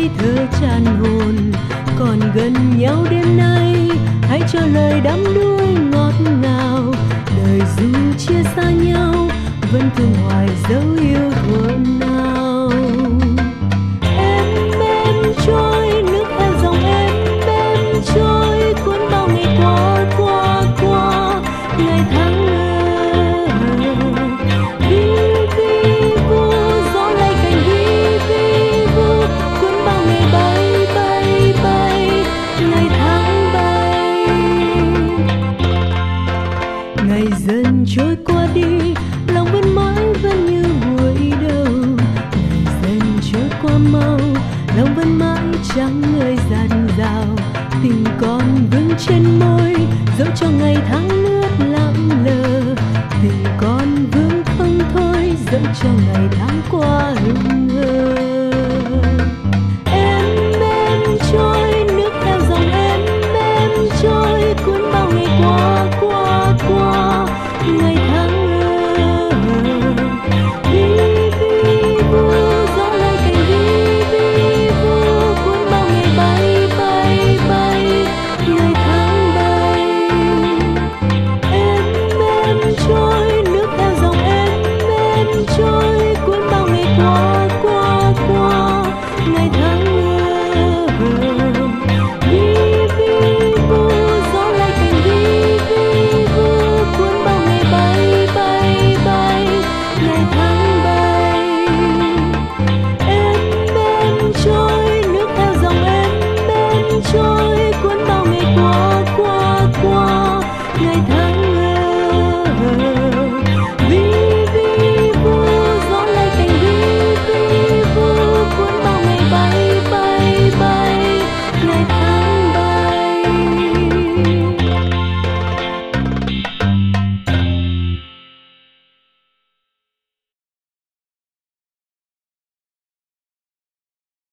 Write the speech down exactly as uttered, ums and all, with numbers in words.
ngây thơ tràn hồn. Còn gần nhau đêm nay, hãy cho lời đắm đuối ngọt ngào. Đời dù chia xa nhau, vẫn thương hoài dấu yêu thuở nào. Em bên trôi nước theo dòng, em bên trôi cuốn bao ngày qua qua qua ngày tháng ngơ. Vi vi vu gió lay cành, vi vi vu cuốn bao ngày bay bay bay ngày tháng bay. Ngày dần trôi qua đi, lòng vẫn mãi vẫn như buổi đầu. Ngày dần trôi qua mau, lòng vẫn mãi chẳng ngơi dạt dào. Tình còn vương trên môi, dẫu cho ngày tháng lướt lặng lờ. Tình còn vương không thôi, dẫu cho ngày tháng qua hững hờ.